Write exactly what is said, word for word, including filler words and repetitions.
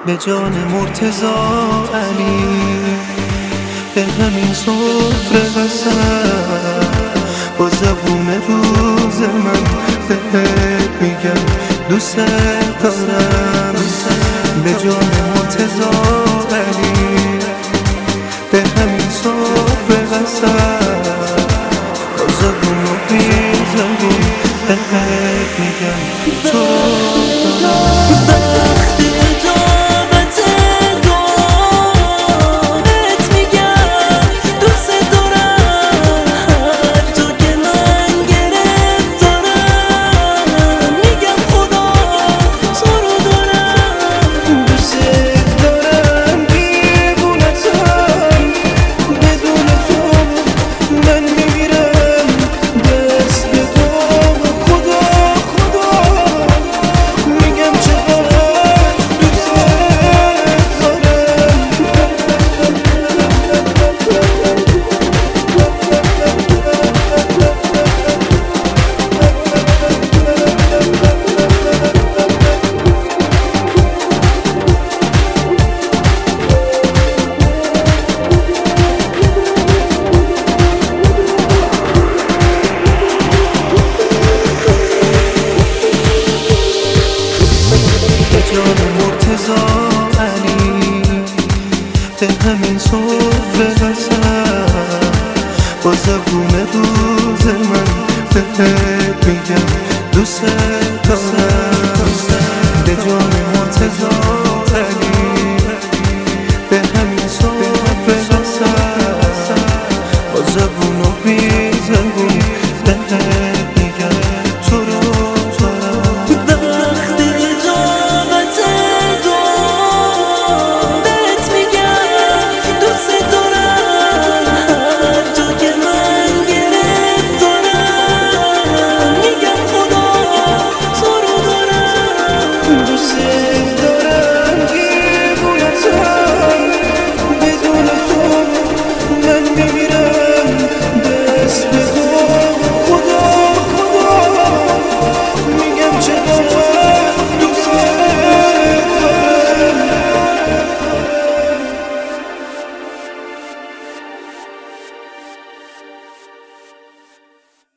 به جان مرتضی علی، به همین سفره قسم با زبون روز من بهت میگم دوست دارم. به جان مرتضی علی، به همین سفره قسم با زبون روز من بهت میگم تو مرتضی علی، به همین سفره قسم با زبون روز من بهت میگم دوست دارم. به جان مرتضی علی، به همین